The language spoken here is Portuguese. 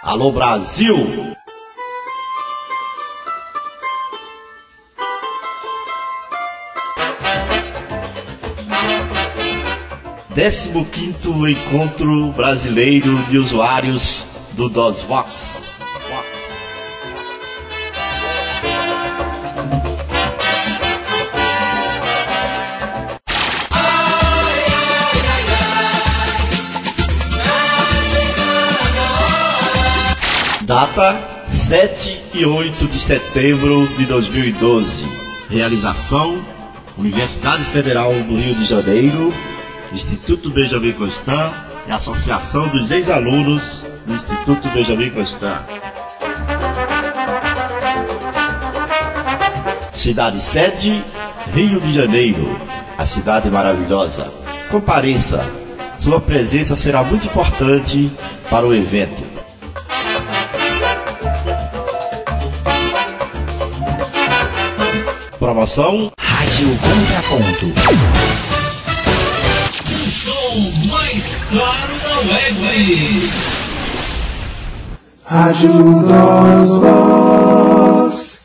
Alô Brasil! 15º Encontro Brasileiro de Usuários do DOSVox. Data 7 e 8 de setembro de 2012. Realização: Universidade Federal do Rio de Janeiro, Instituto Benjamin Constant e Associação dos Ex-Alunos do Instituto Benjamin Constant. Cidade sede: Rio de Janeiro, a cidade maravilhosa. Compareça, sua presença será muito importante para o evento. Promoção Rádio Contraponto. O som mais claro da web. Rádio DOSVox.